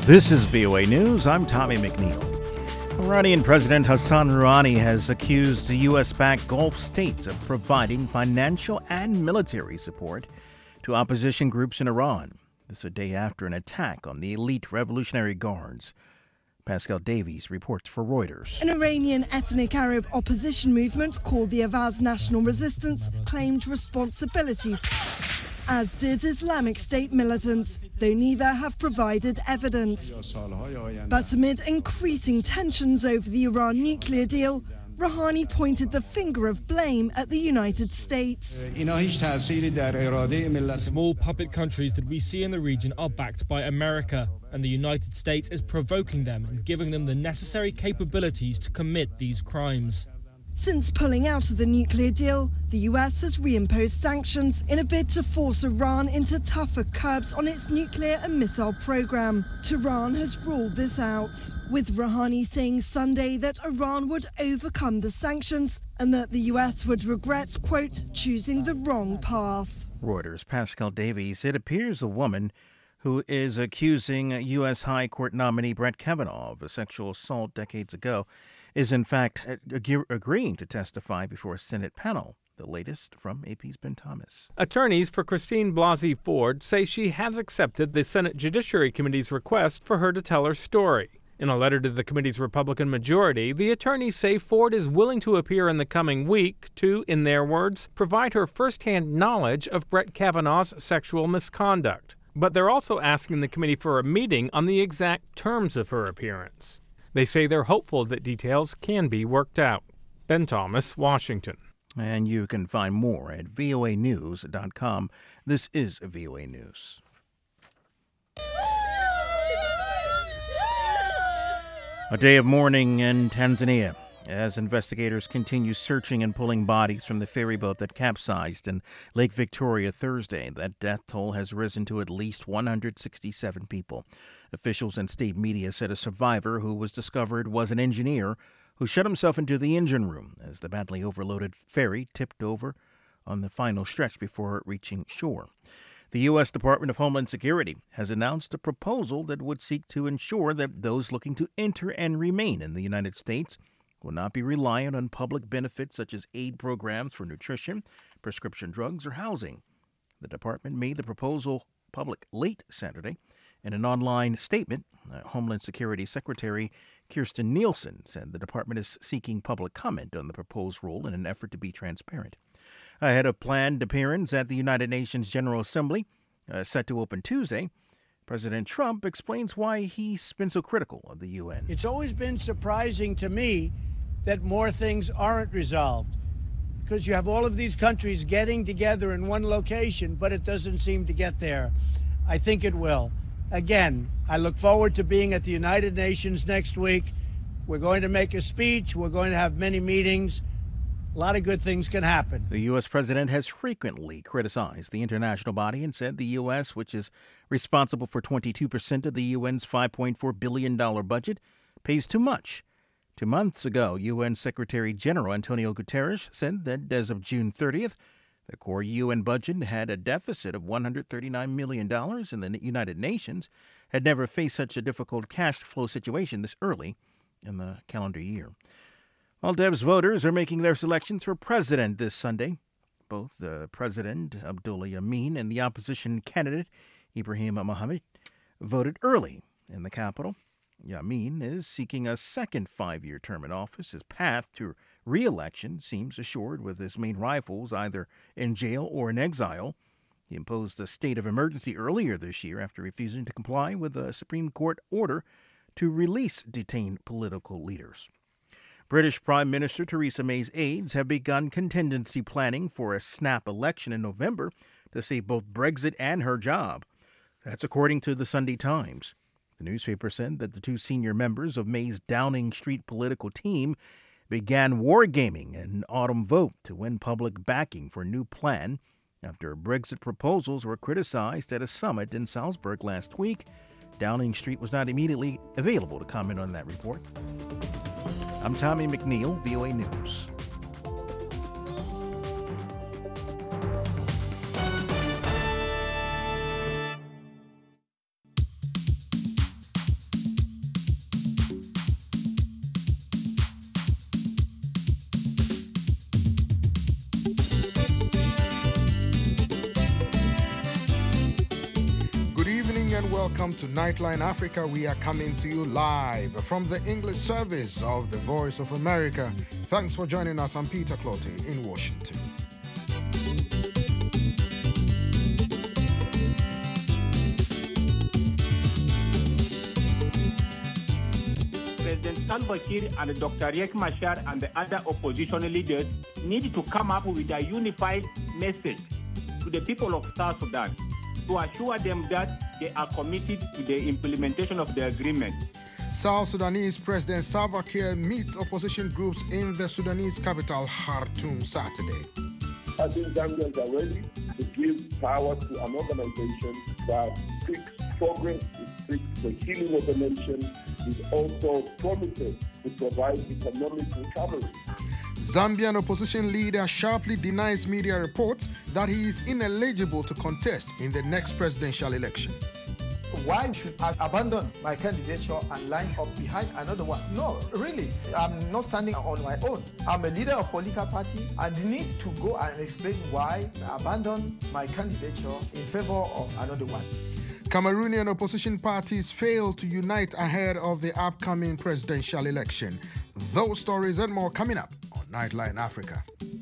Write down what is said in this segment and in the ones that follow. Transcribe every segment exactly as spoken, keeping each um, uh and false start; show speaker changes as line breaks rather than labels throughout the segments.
This is V O A News. I'm Tommy McNeil. Iranian President Hassan Rouhani has accused the U S-backed Gulf states of providing financial and military support to opposition groups in Iran. This a day after an attack on the elite Revolutionary Guards. Pascal Davies reports for Reuters.
An Iranian ethnic Arab opposition movement called the Avaz National Resistance claimed responsibility, as did Islamic State militants, though neither have provided evidence. But amid increasing tensions over the Iran nuclear deal, Rouhani pointed the finger of blame at the United States.
Small puppet countries that we see in the region are backed by America, and the United States is provoking them and giving them the necessary capabilities to commit these crimes.
Since pulling out of the nuclear deal, the U S has reimposed sanctions in a bid to force Iran into tougher curbs on its nuclear and missile program. Tehran has ruled this out, with Rouhani saying Sunday that Iran would overcome the sanctions and that the U S would regret, quote, choosing the wrong path.
Reuters' Pascal Davies. It appears a woman who is accusing U S High Court nominee Brett Kavanaugh of a sexual assault decades ago is in fact ag- agreeing to testify before a Senate panel. The latest from A P's Ben Thomas.
Attorneys for Christine Blasey Ford say she has accepted the Senate Judiciary Committee's request for her to tell her story. In a letter to the committee's Republican majority, the attorneys say Ford is willing to appear in the coming week to, in their words, provide her firsthand knowledge of Brett Kavanaugh's sexual misconduct. But they're also asking the committee for a meeting on the exact terms of her appearance. They say they're hopeful that details can be worked out. Ben Thomas, Washington.
And you can find more at V O A news dot com. This is V O A News. A day of mourning in Tanzania as investigators continue searching and pulling bodies from the ferry boat that capsized in Lake Victoria Thursday. That death toll has risen to at least one hundred sixty-seven people. Officials and state media said a survivor who was discovered was an engineer who shut himself into the engine room as the badly overloaded ferry tipped over on the final stretch before reaching shore. The U S Department of Homeland Security has announced a proposal that would seek to ensure that those looking to enter and remain in the United States will not be reliant on public benefits such as aid programs for nutrition, prescription drugs, or housing. The department made the proposal public late Saturday. In an online statement, uh, Homeland Security Secretary Kirstjen Nielsen said the department is seeking public comment on the proposed rule in an effort to be transparent. Ahead of planned appearance at the United Nations General Assembly, uh, set to open Tuesday, President Trump explains why he's been so critical of the U N.
It's always been surprising to me that more things aren't resolved, because you have all of these countries getting together in one location, but it doesn't seem to get there. I think it will. Again, I look forward to being at the United Nations next week. We're going to make a speech. We're going to have many meetings. A lot of good things can happen.
The U S president has frequently criticized the international body and said the U S, which is responsible for twenty-two percent of the U N's five point four billion dollars budget, pays too much. Two months ago, U N Secretary General Antonio Guterres said that as of June thirtieth, the core U N budget had a deficit of one hundred thirty-nine million dollars, and the United Nations had never faced such a difficult cash flow situation this early in the calendar year. Maldives voters are making their selections for president this Sunday. Both the president, Abdullah Yameen, and the opposition candidate, Ibrahim Mohammed, voted early in the capital. Yameen is seeking a second five-year term in office. His path to re-election seems assured with his main rivals either in jail or in exile. He imposed a state of emergency earlier this year after refusing to comply with a Supreme Court order to release detained political leaders. British Prime Minister Theresa May's aides have begun contingency planning for a snap election in November to save both Brexit and her job. That's according to the Sunday Times. The newspaper said that the two senior members of May's Downing Street political team began wargaming an autumn vote to win public backing for a new plan after Brexit proposals were criticized at a summit in Salzburg last week. Downing Street was not immediately available to comment on that report. I'm Tommy McNeil, V O A News.
welcome to Nightline Africa. We are coming to you live from the English service of the Voice of America. Thanks for joining us. I'm Peter Clottey in Washington.
President Salva Kiir and Doctor Riek Machar and the other opposition leaders need to come up with a unified message to the people of South Sudan to assure them that they are committed to the implementation of the agreement.
South Sudanese President Salva Kiir meets opposition groups in the Sudanese capital, Khartoum, Saturday.
I think Zambians are ready to give power to an organization that seeks progress, it seeks the healing of the nation, it also promises to provide economic recovery.
Zambian opposition leader sharply denies media reports that he is ineligible to contest in the next presidential election.
Why should I abandon my candidature and line up behind another one? No, really, I'm not standing on my own. I'm a leader of political party and need to go and explain why I abandon my candidature in favor of another one.
Cameroonian opposition parties fail to unite ahead of the upcoming presidential election. Those stories and more coming up on Nightline Africa.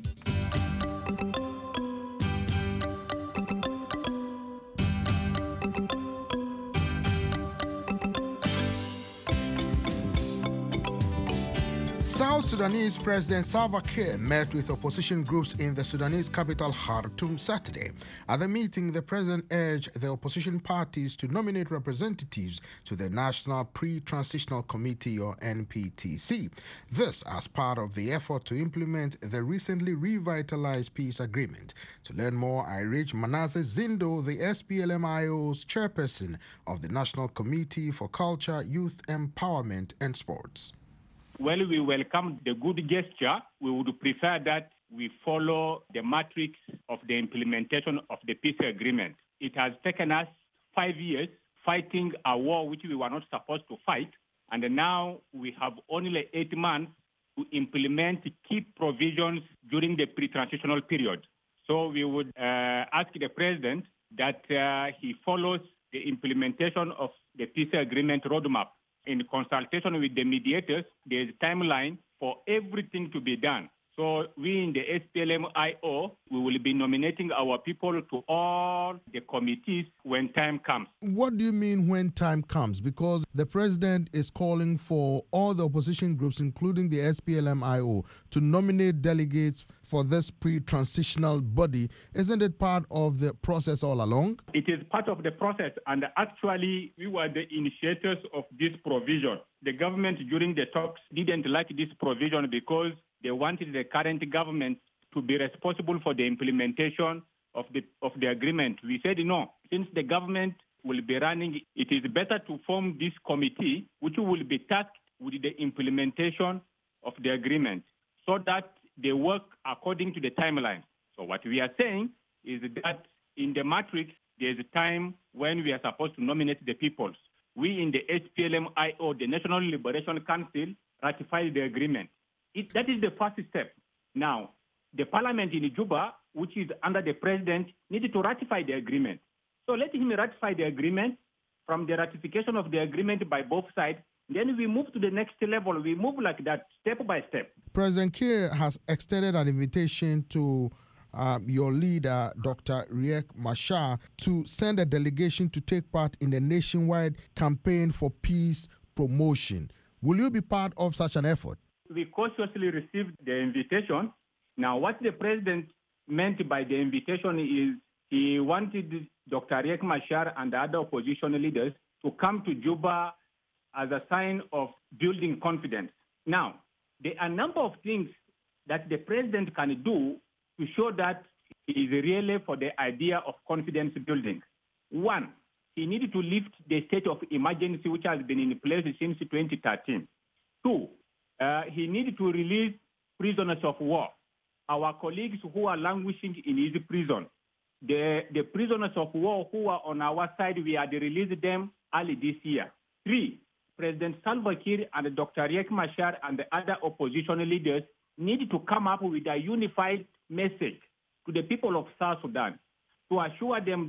South Sudanese President Salva Kiir met with opposition groups in the Sudanese capital Khartoum Saturday. At the meeting, the president urged the opposition parties to nominate representatives to the National Pre-Transitional Committee, or N P T C. This as part of the effort to implement the recently revitalized peace agreement. To learn more, I reached Manasseh Zindo, the S P L M I O's chairperson of the National Committee for Culture, Youth Empowerment and Sports.
Well, we welcome the good gesture. We would prefer that we follow the matrix of the implementation of the peace agreement. It has taken us five years fighting a war which we were not supposed to fight, and now we have only eight months to implement key provisions during the pre-transitional period. So we would uh, ask the president that uh, he follows the implementation of the peace agreement roadmap. In consultation with the mediators, there is a timeline for everything to be done. So we in the S P L M I O, we will be nominating our people to all the committees when time comes.
What do you mean when time comes? Because the president is calling for all the opposition groups, including the S P L M I O, to nominate delegates for this pre-transitional body. Isn't it part of the process all along?
It is part of the process, and actually we were the initiators of this provision. The government during the talks didn't like this provision because they wanted the current government to be responsible for the implementation of the of the agreement. We said no. Since the government will be running, it is better to form this committee, which will be tasked with the implementation of the agreement, so that they work according to the timeline. So what we are saying is that in the matrix, there is a time when we are supposed to nominate the peoples. We in the S P L M I O, the National Liberation Council, ratified the agreement. It, that is the first step. Now, the parliament in Juba, which is under the president, needed to ratify the agreement. So let him ratify the agreement. From the ratification of the agreement by both sides, then we move to the next level. We move like that, step by step.
President Kiir has extended an invitation to uh, your leader, Doctor Riek Machar, to send a delegation to take part in the nationwide campaign for peace promotion. Will you be part of such an effort?
We cautiously received the invitation. Now, what the president meant by the invitation is he wanted Doctor Riek Machar and the other opposition leaders to come to Juba as a sign of building confidence. Now, there are a number of things that the president can do to show that he is really for the idea of confidence building. One, he needed to lift the state of emergency which has been in place since twenty thirteen. Two, Uh, he needed to release prisoners of war, our colleagues who are languishing in his prison. The, the prisoners of war who are on our side, we had released them early this year. Three, President Salva Kiir and Doctor Riek Machar and the other opposition leaders need to come up with a unified message to the people of South Sudan to assure them that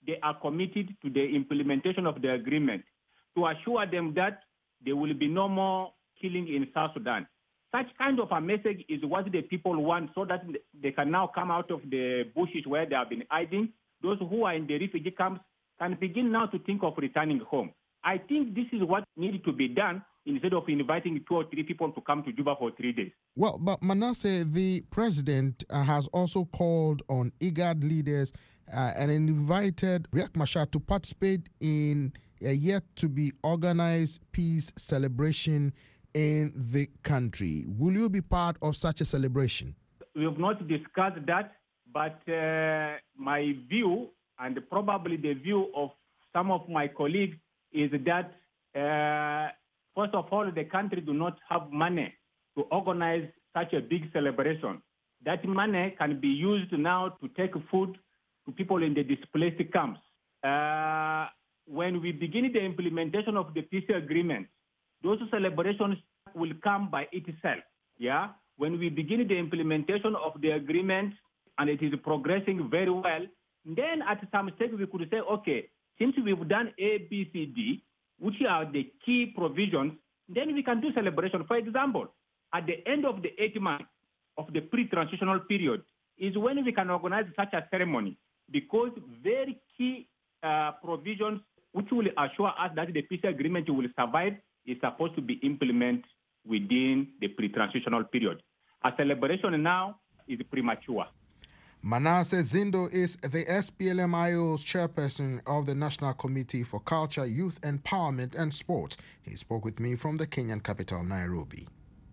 they are committed to the implementation of the agreement, to assure them that there will be no more killing in South Sudan. Such kind of a message is what the people want, so that they can now come out of the bushes where they have been hiding. Those who are in the refugee camps can begin now to think of returning home. I think this is what needed to be done instead of inviting two or three people to come to Juba for three days.
Well, but Manasseh, the president uh, has also called on IGAD leaders uh, and invited Riek Machar to participate in a yet-to-be-organized peace celebration in the country. Will you be part of such a celebration?
We have not discussed that, but uh, my view, and probably the view of some of my colleagues, is that uh, first of all, the country do not have money to organize such a big celebration. That money can be used now to take food to people in the displaced camps. Uh, when we begin the implementation of the peace agreement, those celebrations will come by itself. Yeah, when we begin the implementation of the agreement and it is progressing very well, then at some stage we could say, okay, since we've done A, B, C, D, which are the key provisions, then we can do celebration. For example, at the end of the eight months of the pre-transitional period is when we can organize such a ceremony, because very key uh, provisions which will assure us that the peace agreement will survive is supposed to be implemented within the pre-transitional period. A celebration now is premature.
Manasseh Zindo is the S P L M I O's chairperson of the National Committee for Culture, Youth Empowerment and Sport. He spoke with me from the Kenyan capital, Nairobi.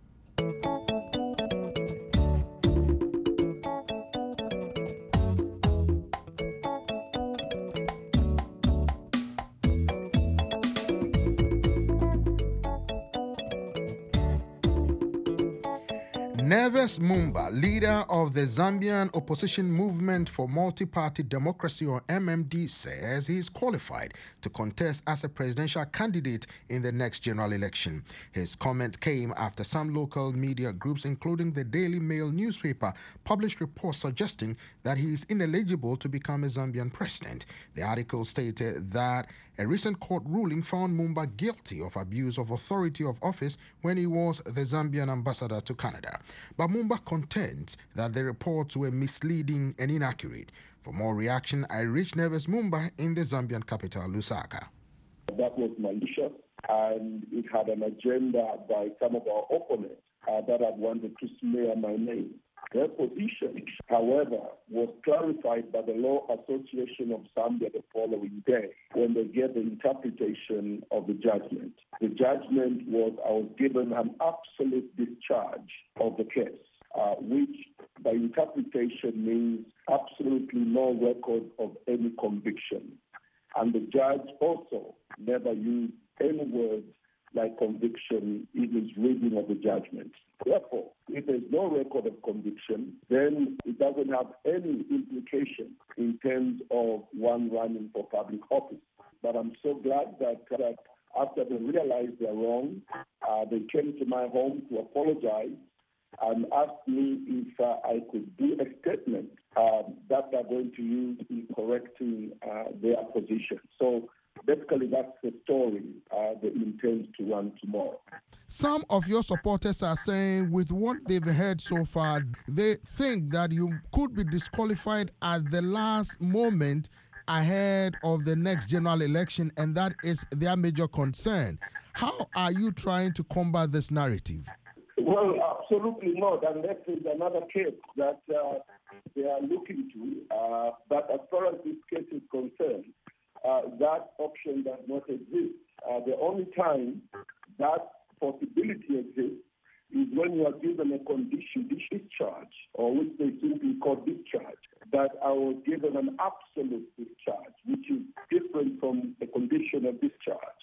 Neves Mumba, leader of the Zambian Opposition Movement for Multi-Party Democracy, or M M D, says he is qualified to contest as a presidential candidate in the next general election. His comment came after some local media groups, including the Daily Mail newspaper, published reports suggesting that he is ineligible to become a Zambian president. The article stated that a recent court ruling found Mumba guilty of abuse of authority of office when he was the Zambian ambassador to Canada. But Mumba contends that the reports were misleading and inaccurate. For more reaction, I reached Neves Mumba in the Zambian capital, Lusaka.
That was malicious, and it had an agenda by some of our opponents uh, that had wanted to smear my name. Their position, however, was clarified by the Law Association of Zambia the following day when they gave the interpretation of the judgment. The judgment was I was given an absolute discharge of the case, uh, which by interpretation means absolutely no record of any conviction. And the judge also never used any words like conviction in his reading of the judgment. Therefore, if there's no record of conviction, then it doesn't have any implication in terms of one running for public office. But I'm so glad that, that after they realized they're wrong, uh, they came to my home to apologize and asked me if uh, I could do a statement um, that they're going to use in correcting uh, their position. So basically, that's the story uh, they intend to run tomorrow.
Some of your supporters are saying, with what they've heard so far, they think that you could be disqualified at the last moment ahead of the next general election, and that is their major concern. How are you trying to combat this narrative?
Well, absolutely not, and that is another case that uh, they are looking to. Uh, but as far as this case is concerned, uh, that option does not exist. Uh, the only time that possibility exists is when you are given a condition discharge, or which they simply call discharge. That I was given an absolute discharge, which is different from a condition of discharge.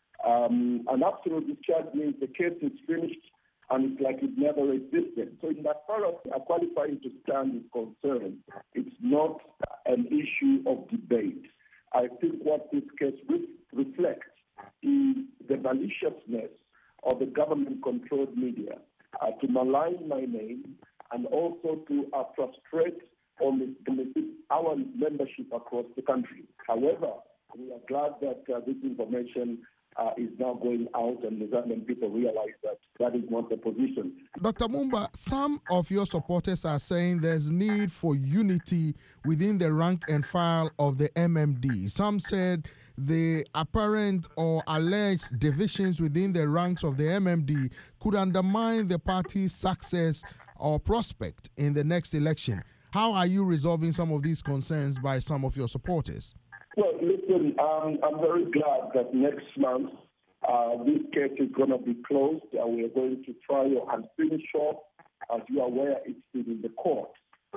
Um, an absolute discharge means the case is finished and it's like it never existed. So in that far as qualifying to stand is concerned, it's not an issue of debate. I think what this case re- reflects is the maliciousness of the government-controlled media uh, to malign my name and also to uh, frustrate on our membership across the country. However, we are glad that uh, this information uh, is now going out and the Zambian people realize that that is not the position.
Doctor Mumba, some of your supporters are saying there's need for unity within the rank and file of the M M D. Some said the apparent or alleged divisions within the ranks of the M M D could undermine the party's success or prospect in the next election. How are you resolving some of these concerns by some of your supporters?
Well, listen, um, I'm very glad that next month uh, this case is going to be closed. Uh, we are going to trial and finish off. As you are aware, it's been in the court.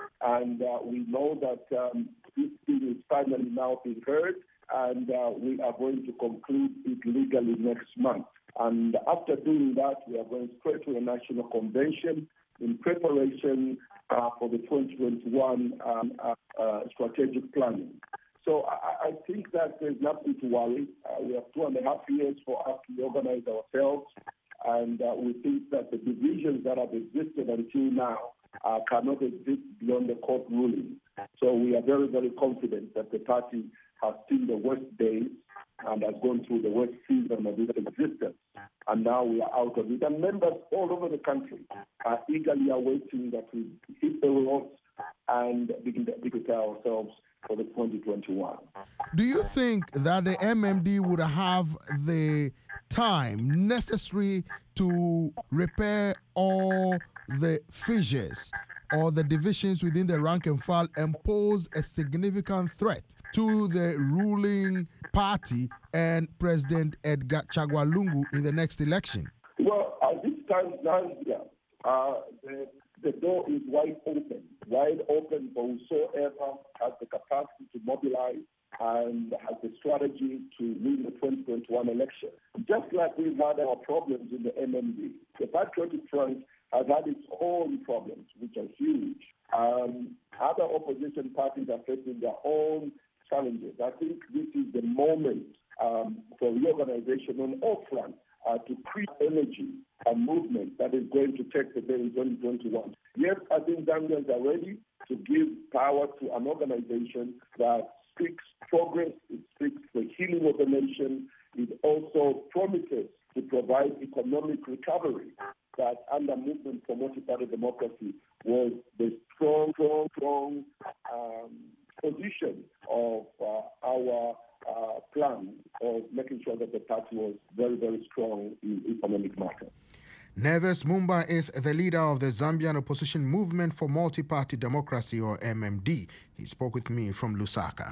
And uh, we know that um, this thing is finally now being heard, and uh, we are going to conclude it legally next month. And after doing that, we are going straight to a national convention in preparation uh, for the twenty twenty-one um, uh, uh, strategic planning. So I, I think that there's nothing to worry. Uh, we have two and a half years for us to organize ourselves, and uh, we think that the divisions that have existed until now uh, cannot exist beyond the court ruling. So we are very, very confident that the party has seen the worst days and has gone through the worst season of its existence. And now we are out of it. And members all over the country are eagerly awaiting that we hit the roads and begin to prepare ourselves for the twenty twenty-one.
Do you think that the M M D would have the time necessary to repair all the fissures or the divisions within the rank and file and pose a significant threat to the ruling party and President Edgar Chagwa Lungu in the next election?
Well, at this time, Zambia, uh, the, the door is wide open, wide open for whosoever has the capacity to mobilize and has the strategy to win the twenty twenty-one election. Just like we've had our problems in the M M D, the Patriotic Front has had its own problems, which are huge. Um, other opposition parties are facing their own challenges. I think this is the moment um, for reorganization on all fronts uh, to create energy and movement that is going to take the day in twenty twenty-one. Yes, I think Zambians are ready to give power to an organization that speaks progress, it speaks the healing of the nation, it also promises to provide economic recovery that under Movement for Multi-Party Democracy was the strong, strong, strong um, position of uh, our uh, plan of making sure that the party was very, very strong in economic matters.
Neves Mumba is the leader of the Zambian Opposition Movement for Multi-Party Democracy, or M M D. He spoke with me from Lusaka.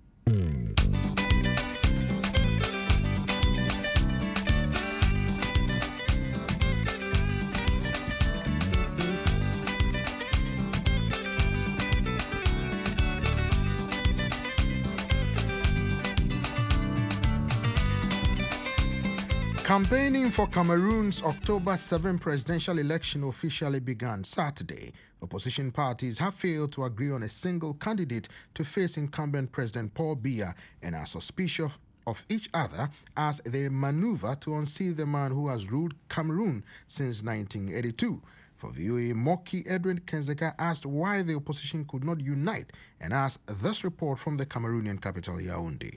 Campaigning for Cameroon's October seventh presidential election officially began Saturday. Opposition parties have failed to agree on a single candidate to face incumbent President Paul Biya and are suspicious of each other as they maneuver to unseat the man who has ruled Cameroon since nineteen eighty-two. For V O A, Moki Edwin Kenzeka asked why the opposition could not unite and asked this report from the Cameroonian capital, Yaoundé.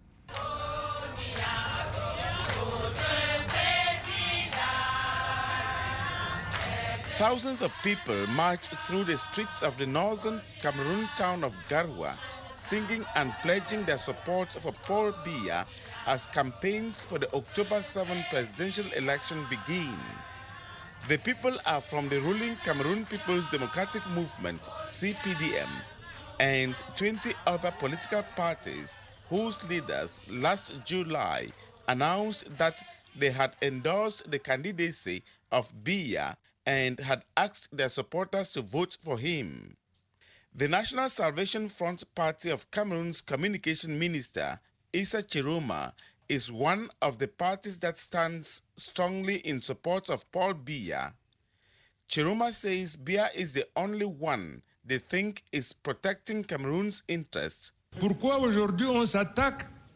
Thousands of people marched through the streets of the northern Cameroon town of Garoua, singing and pledging their support for Paul Biya as campaigns for the October seventh presidential election begin. The people are from the ruling Cameroon People's Democratic Movement, C P D M, and twenty other political parties whose leaders last July announced that they had endorsed the candidacy of Biya and had asked their supporters to vote for him. The National Salvation Front Party of Cameroon's communication minister, Issa Chiroma, is one of the parties that stands strongly in support of Paul Biya. Chiroma says Biya is the only one they think is protecting Cameroon's interests.
Pourquoi aujourd'hui on s'attaque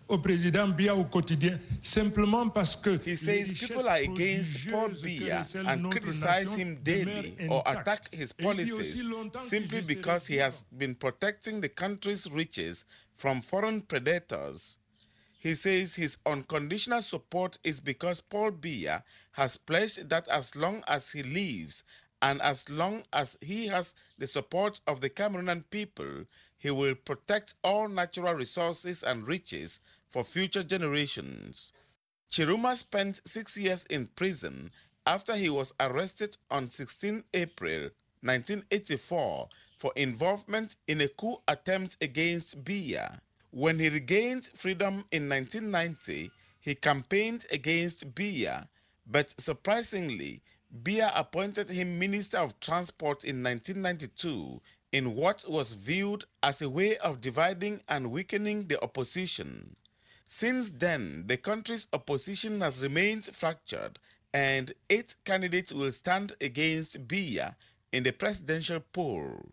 au président Biya au quotidien simplement parce que
he says people are against Paul Biya and criticize him daily or attack his policies simply because he has been protecting the country's riches from foreign predators. He says his unconditional support is because Paul Biya has pledged that as long as he lives and as long as he has the support of the Cameroonian people, he will protect all natural resources and riches for future generations. Chiruma spent six years in prison after he was arrested on the sixteenth of April nineteen eighty-four for involvement in a coup attempt against Biya. When he regained freedom in nineteen ninety, he campaigned against Biya, but surprisingly, Biya appointed him Minister of Transport in nineteen ninety-two in what was viewed as a way of dividing and weakening the opposition. Since then, the country's opposition has remained fractured, and eight candidates will stand against Biya in the presidential poll.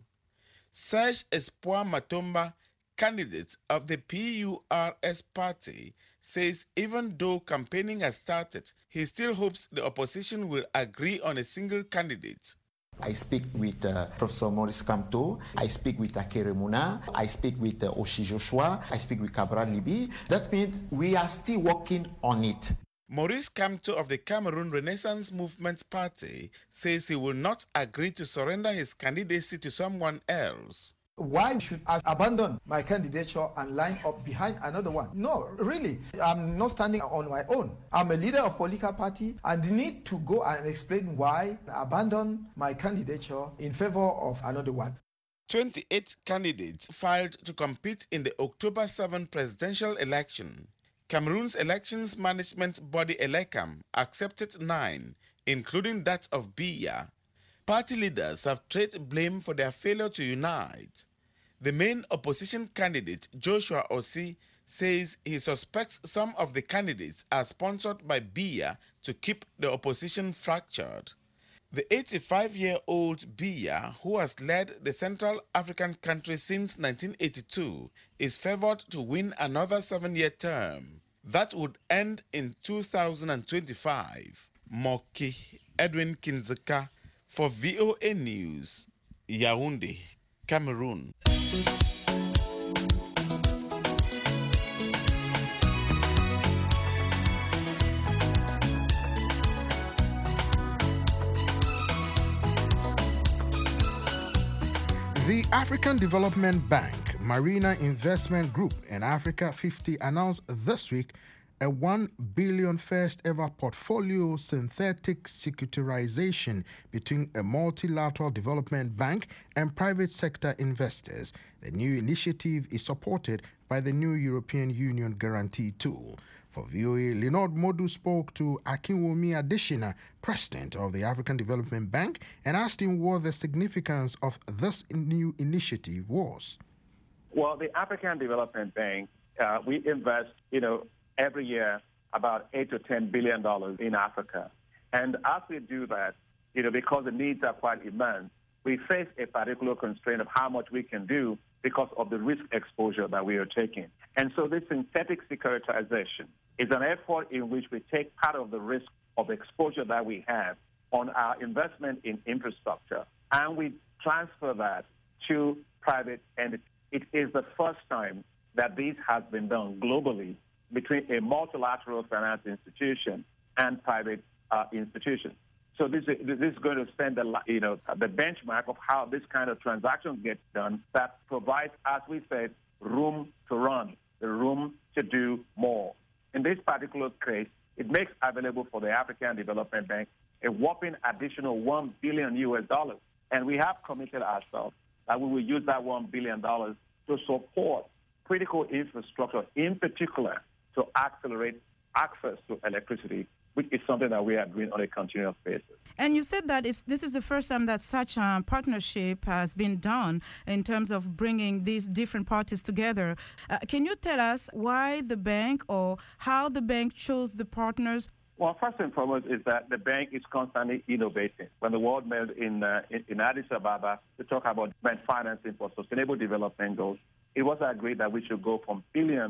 Serge Espoir Matomba, candidate of the P U R S party, says even though campaigning has started, he still hopes the opposition will agree on a single candidate.
I speak with uh, Professor Maurice Kamto, I speak with Akere Muna, I speak with uh, Oshi Joshua, I speak with Cabral Libi. That means we are still working on it.
Maurice Kamto of the Cameroon Renaissance Movement Party says he will not agree to surrender his candidacy to someone else.
Why should I abandon my candidature and line up behind another one? No, really, I'm not standing on my own. I'm a leader of political party and need to go and explain why I abandon my candidature in favor of another one.
twenty-eight candidates filed to compete in the October seventh presidential election. Cameroon's elections management body Elecam accepted nine, including that of Biya. Party leaders have traded blame for their failure to unite. The main opposition candidate, Joshua Osi, says he suspects some of the candidates are sponsored by Biya to keep the opposition fractured. The eighty-five-year-old Biya, who has led the Central African country since nineteen eighty-two, is favored to win another seven-year term. That would end in two thousand twenty-five. Moki Edwin Kinzeka for V O A News, Yaoundé, Cameroon.
The African Development Bank, Marina Investment Group, and Africa fifty announced this week a one billion dollars first ever portfolio synthetic securitization between a multilateral development bank and private sector investors. The new initiative is supported by the new European Union guarantee tool. For V O A, Leonard Modu spoke to Akinwumi Adeshina, president of the African Development Bank, and asked him what the significance of this new initiative was.
Well, the African Development Bank, uh, we invest, you know, every year about eight to ten billion dollars in Africa. And as we do that, you know, because the needs are quite immense, we face a particular constraint of how much we can do because of the risk exposure that we are taking. And so this synthetic securitization is an effort in which we take part of the risk of exposure that we have on our investment in infrastructure, and we transfer that to private entities. It is the first time that this has been done globally between a multilateral finance institution and private uh, institutions. So this is, this is going to send the, you know, the benchmark of how this kind of transaction gets done that provides, as we said, room to run, the room to do more. In this particular case, it makes available for the African Development Bank a whopping additional one billion U S dollars. And we have committed ourselves that we will use that one billion dollars to support critical infrastructure, in particular, to accelerate access to electricity, which is something that we are doing on a continuous basis.
And you said that it's, this is the first time that such a partnership has been done in terms of bringing these different parties together. Uh, can you tell us why the bank or how the bank chose the partners?
Well, first and foremost is that the bank is constantly innovating. When the world met in, uh, in, in Addis Ababa to talk about financing for sustainable development goals, it was agreed that we should go from billions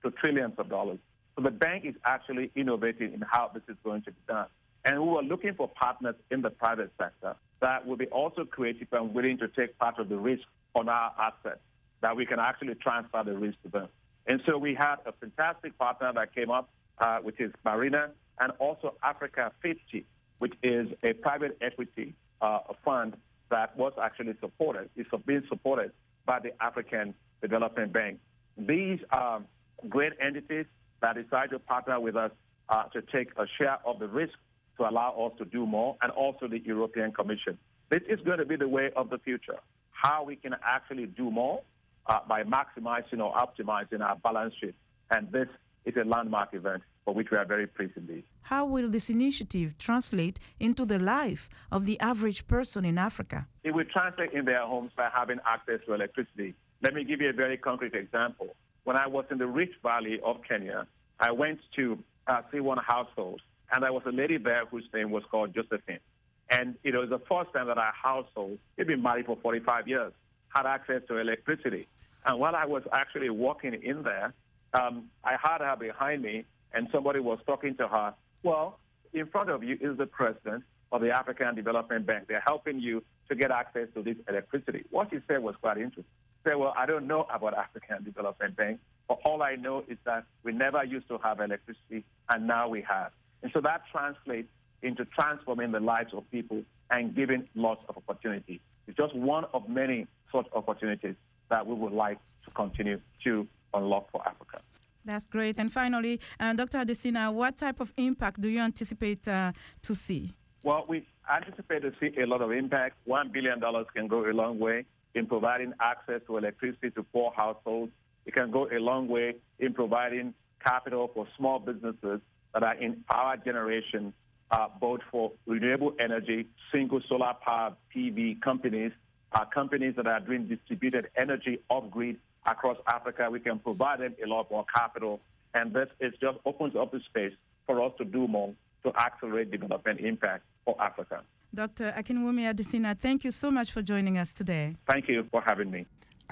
to trillions of dollars. So the bank is actually innovating in how this is going to be done. And we were looking for partners in the private sector that will be also creative and willing to take part of the risk on our assets, that we can actually transfer the risk to them. And so we had a fantastic partner that came up, uh, which is Marina, and also Africa fifty, which is a private equity uh, fund that was actually supported, is being supported by the African Development Bank. These are great entities that decide to partner with us uh, to take a share of the risk to allow us to do more, and also the European Commission. This is going to be the way of the future, how we can actually do more uh, by maximizing or optimizing our balance sheet. And this is a landmark event for which we are very pleased indeed.
How will this initiative translate into the life of the average person in Africa?
It will translate in their homes by having access to electricity. Let me give you a very concrete example. When I was in the Rift Valley of Kenya, I went to uh, see one household, and there was a lady there whose name was called Josephine. And it was the first time that our household, they'd been married for forty-five years, had access to electricity. And while I was actually walking in there, um, I heard her behind me, and somebody was talking to her. Well, in front of you is the president of the African Development Bank. They're helping you to get access to this electricity. What she said was quite interesting. She said, well, I don't know about African Development Bank, but all I know is that we never used to have electricity, and now we have. And so that translates into transforming the lives of people and giving lots of opportunity. It's just one of many such opportunities that we would like to continue to unlock for Africa.
That's great. And finally, uh, Doctor Adesina, what type of impact do you anticipate uh, to see?
Well, we anticipate to see a lot of impact. One billion dollars can go a long way in providing access to electricity to poor households. It can go a long way in providing capital for small businesses that are in power generation, uh, both for renewable energy, single solar power P V companies, uh, companies that are doing distributed energy off-grid across Africa. We can provide them a lot more capital, and this is just opens up the space for us to do more to accelerate development impact for Africa.
Doctor Akinwumi Adesina, thank you so much for joining us today.
Thank you for having me.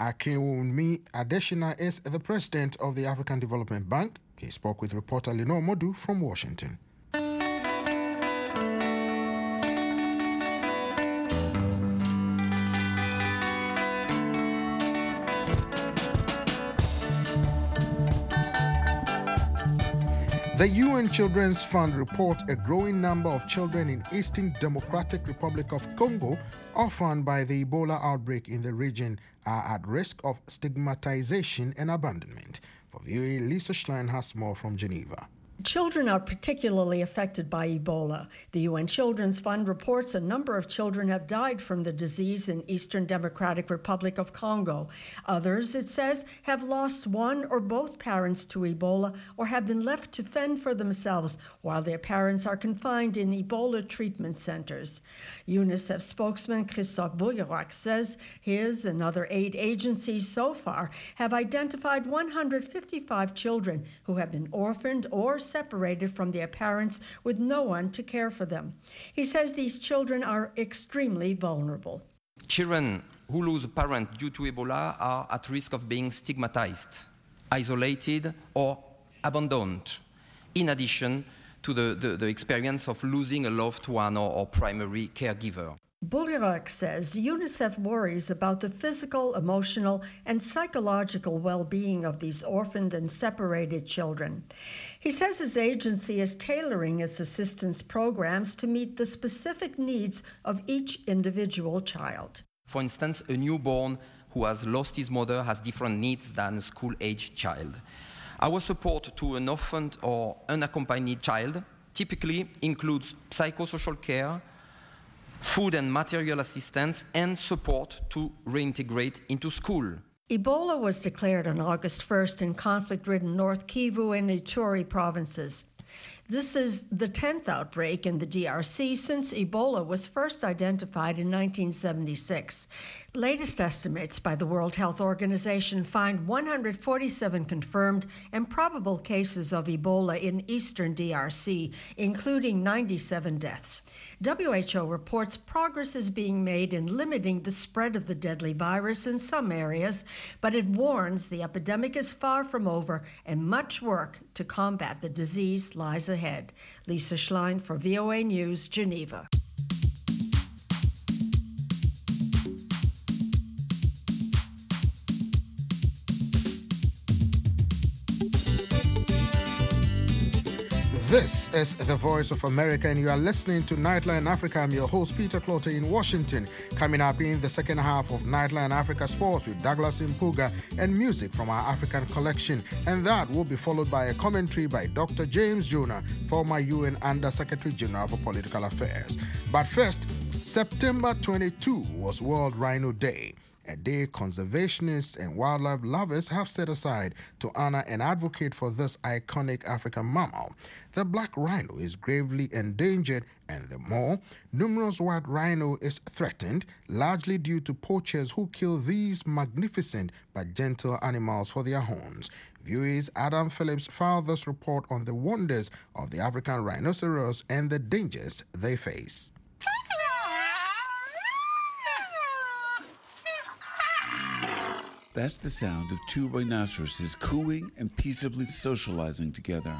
Akinwumi Adesina is the president of the African Development Bank. He spoke with reporter Lenore Modu from Washington. The U N Children's Fund reports a growing number of children in Eastern Democratic Republic of Congo, orphaned by the Ebola outbreak in the region, are at risk of stigmatization and abandonment. For V O A, Lisa Schlein has more from Geneva.
Children are particularly affected by Ebola. The U N Children's Fund reports a number of children have died from the disease in Eastern Democratic Republic of Congo. Others, it says, have lost one or both parents to Ebola or have been left to fend for themselves while their parents are confined in Ebola treatment centers. UNICEF spokesman Christophe Bouillerac says his and other aid agencies so far have identified one hundred fifty-five children who have been orphaned or separated from their parents with no one to care for them. He says these children are extremely vulnerable.
Children who lose a parent due to Ebola are at risk of being stigmatized, isolated, or abandoned, in addition to the, the, the experience of losing a loved one or, or primary caregiver.
Bouillerac says UNICEF worries about the physical, emotional, and psychological well-being of these orphaned and separated children. He says his agency is tailoring its assistance programs to meet the specific needs of each individual child.
For instance, a newborn who has lost his mother has different needs than a school-aged child. Our support to an orphaned or unaccompanied child typically includes psychosocial care, food and material assistance, and support to reintegrate into school.
Ebola was declared on August first in conflict-ridden North Kivu and Ituri provinces. This is the tenth outbreak in the D R C since Ebola was first identified in nineteen seventy-six. Latest estimates by the World Health Organization find one hundred forty-seven confirmed and probable cases of Ebola in eastern D R C, including ninety-seven deaths. W H O reports progress is being made in limiting the spread of the deadly virus in some areas, but it warns the epidemic is far from over and much work to combat the disease lies ahead. Lisa Schlein for V O A News, Geneva.
This is the Voice of America, and you are listening to Nightline Africa. I'm your host, Peter Clotter, in Washington. Coming up in the second half of Nightline Africa Sports with Douglas Impuga and music from our African collection. And that will be followed by a commentary by Doctor James Jonah, former U N Under-Secretary General for Political Affairs. But first, September twenty-second was World Rhino Day, a day conservationists and wildlife lovers have set aside to honor and advocate for this iconic African mammal. The black rhino is gravely endangered, and the more numerous white rhino is threatened, largely due to poachers who kill these magnificent but gentle animals for their homes. V O A's Adam Phillips filed this report on the wonders of the African rhinoceros and the dangers they face.
That's the sound of two rhinoceroses cooing and peaceably socializing together.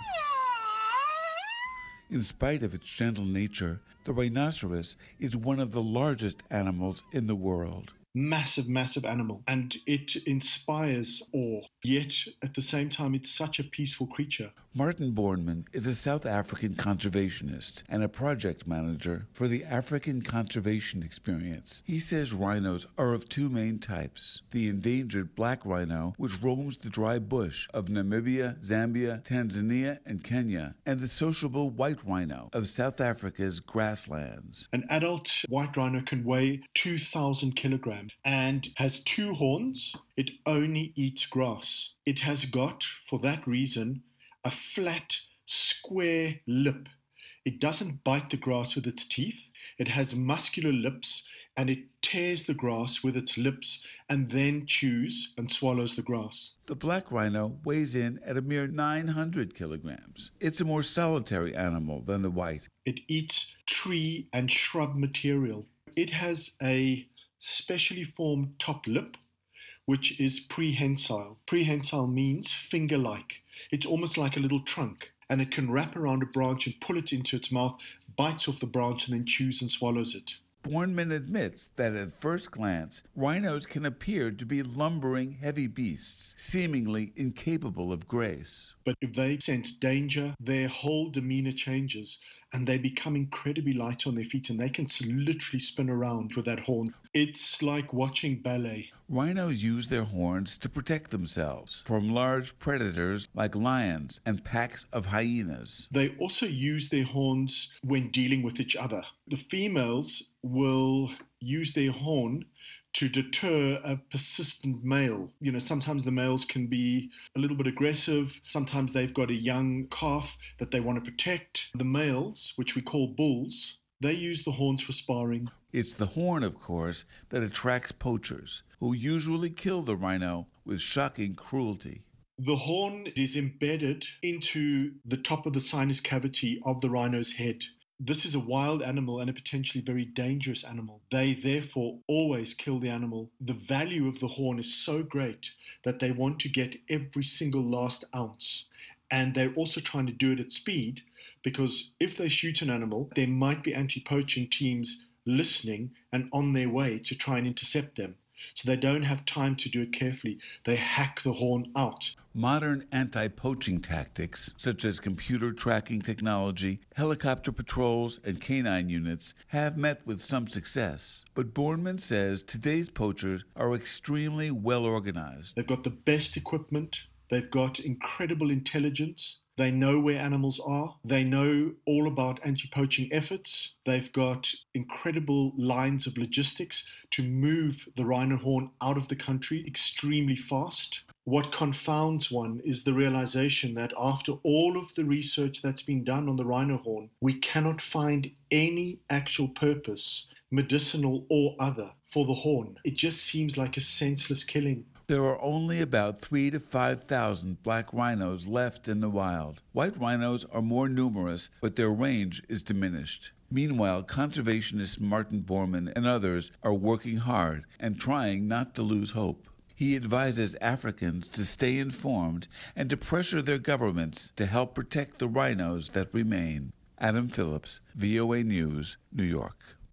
In spite of its gentle nature, the rhinoceros is one of the largest animals in the world.
Massive, massive animal, and it inspires awe, yet at the same time it's such a peaceful creature.
Martin Borneman is a South African conservationist and a project manager for the African Conservation Experience. He says rhinos are of two main types: the endangered black rhino, which roams the dry bush of Namibia, Zambia, Tanzania, and Kenya, and the sociable white rhino of South Africa's grasslands.
An adult white rhino can weigh two thousand kilograms and has two horns. It only eats grass. It has got, for that reason, a flat, square lip. It doesn't bite the grass with its teeth. It has muscular lips, and it tears the grass with its lips and then chews and swallows the grass.
The black rhino weighs in at a mere nine hundred kilograms. It's a more solitary animal than the white.
It eats tree and shrub material. It has a specially formed top lip, which is prehensile. Prehensile means finger-like. It's almost like a little trunk, and it can wrap around a branch and pull it into its mouth, bites off the branch, and then chews and swallows it.
Borneman admits that at first glance, rhinos can appear to be lumbering heavy beasts, seemingly incapable of grace.
But if they sense danger, their whole demeanor changes, and they become incredibly light on their feet, and they can literally spin around with that horn. It's like watching ballet.
Rhinos use their horns to protect themselves from large predators like lions and packs of hyenas.
They also use their horns when dealing with each other. The females will use their horn to deter a persistent male. You know, sometimes the males can be a little bit aggressive. Sometimes they've got a young calf that they want to protect. The males, which we call bulls, they use the horns for sparring.
It's the horn, of course, that attracts poachers, who usually kill the rhino with shocking cruelty.
The horn is embedded into the top of the sinus cavity of the rhino's head. This is a wild animal and a potentially very dangerous animal. They therefore always kill the animal. The value of the horn is so great that they want to get every single last ounce. And they're also trying to do it at speed, because if they shoot an animal, there might be anti-poaching teams listening and on their way to try and intercept them. So they don't have time to do it carefully. They hack the horn out.
Modern anti-poaching tactics, such as computer tracking technology, helicopter patrols, and canine units, have met with some success. But Borneman says today's poachers are extremely well organized.
They've got the best equipment. They've got incredible intelligence. They know where animals are. They know all about anti-poaching efforts. They've got incredible lines of logistics to move the rhino horn out of the country extremely fast. what confounds one is the realization that after all of the research that's been done on the rhino horn, we cannot find any actual purpose, medicinal or other, for the horn. It just seems like a senseless killing.
There are only about three to five thousand black rhinos left in the wild. White rhinos are more numerous, but their range is diminished. Meanwhile, conservationist Martin Bormann and others are working hard and trying not to lose hope. He advises Africans to stay informed and to pressure their governments to help protect the rhinos that remain. Adam Phillips, V O A News, New York.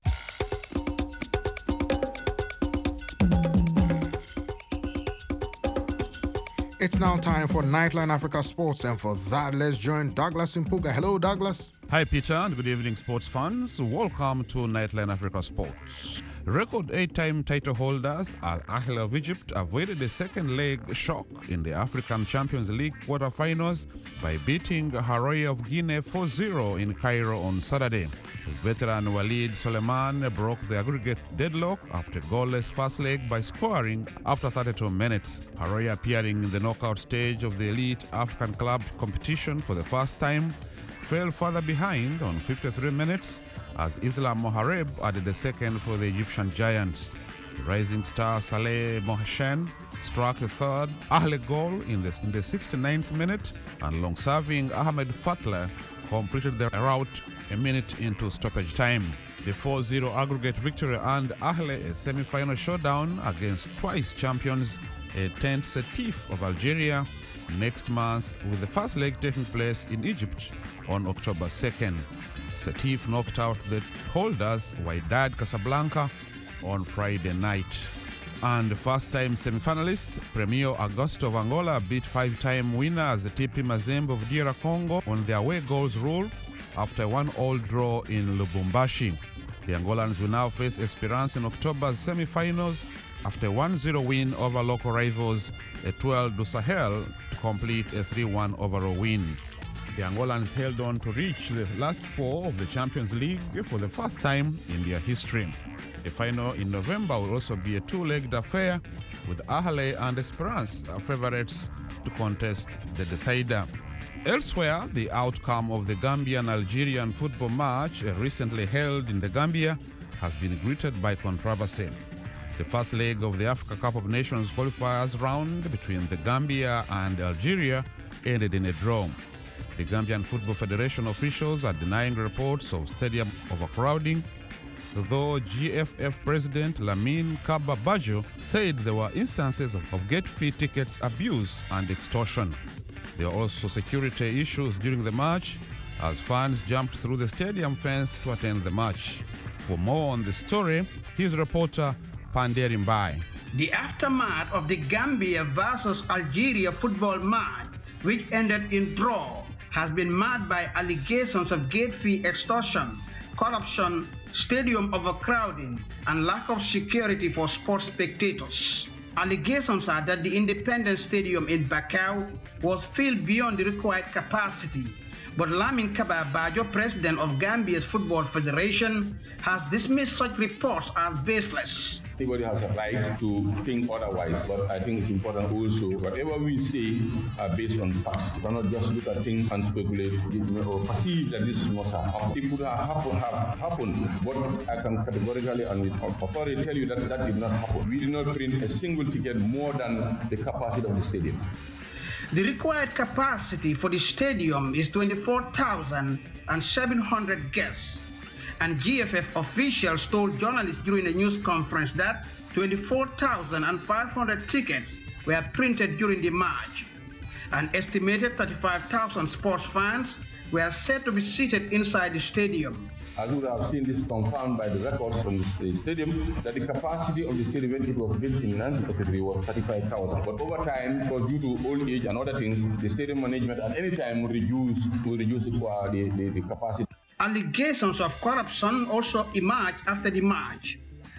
It's now time for Nightline Africa Sports, and for that, let's join Douglas Impuga. Hello, Douglas.
Hi, Peter, and good evening, sports fans. Welcome to Nightline Africa Sports. Record eight-time title holders Al Ahly of Egypt avoided a second-leg shock in the African Champions League quarterfinals by beating Haroya of Guinea four zero in Cairo on Saturday. Veteran Walid Suleiman broke the aggregate deadlock after goalless first leg by scoring after thirty-two minutes. Haroya, appearing in the knockout stage of the elite African club competition for the first time, fell further behind on fifty-three minutes as Islam Mohareb added the second for the Egyptian Giants. The rising star Saleh Mohsen struck the third Ahly goal in the, in the sixty-ninth minute, and long-serving Ahmed Fatler completed the rout a minute into stoppage time. The four zero aggregate victory earned Ahly a semi-final showdown against twice champions, a tenth Setif of Algeria, next month, with the first leg taking place in Egypt on October second. Setif knocked out the holders Wydad Casablanca on Friday night. And first-time semi-finalists Premier Augusto of Angola beat five-time winners T P Mazembe of D R Congo on their away goals rule after a one-all draw in Lubumbashi. The Angolans will now face Esperance in October's semi-finals after a one zero win over local rivals Etoile du Sahel to complete a three one overall win. The Angolans held on to reach the last four of the Champions League for the first time in their history. The final in November will also be a two-legged affair, with Ahly and Esperance favourites to contest the decider. Elsewhere, the outcome of the Gambian-Algerian football match recently held in the Gambia has been greeted by controversy. The first leg of the Africa Cup of Nations qualifiers round between the Gambia and Algeria ended in a draw. The Gambian Football Federation officials are denying reports of stadium overcrowding, though G F F President Lamine Kaba Bajo said there were instances of, of gate fee tickets abuse and extortion. There are also security issues during the match as fans jumped through the stadium fence to attend the match. For more on the story, here's reporter Panderi Mbai.
The aftermath of the Gambia versus Algeria football match, which ended in draw, has been marred by allegations of gate fee extortion, corruption, stadium overcrowding, and lack of security for sports spectators. Allegations are that the Independence Stadium in Bakau was filled beyond the required capacity, but Lamin Kaba Bajo, president of Gambia's Football Federation, has dismissed such reports as baseless.
Anybody has a right to think otherwise, but I think it's important also, whatever we say are based on facts. We cannot just look at things and speculate or perceive that this must have happened. It could have happened, have happened, but I can categorically and with authority tell you that that did not happen. We did not print a single ticket more than the capacity of the stadium.
The required capacity for the stadium is twenty-four thousand seven hundred guests. And G F F officials told journalists during a news conference that twenty-four thousand five hundred tickets were printed during the match. An estimated thirty-five thousand sports fans were said to be seated inside the stadium.
As you would have seen this confirmed by the records from the stadium, that the capacity of the stadium when it was built in nineteen thirty-three was thirty-five thousand. But over time, because due to old age and other things, the stadium management at any time will reduce, will reduce the, the, the, the capacity.
Allegations of corruption also emerged after the match.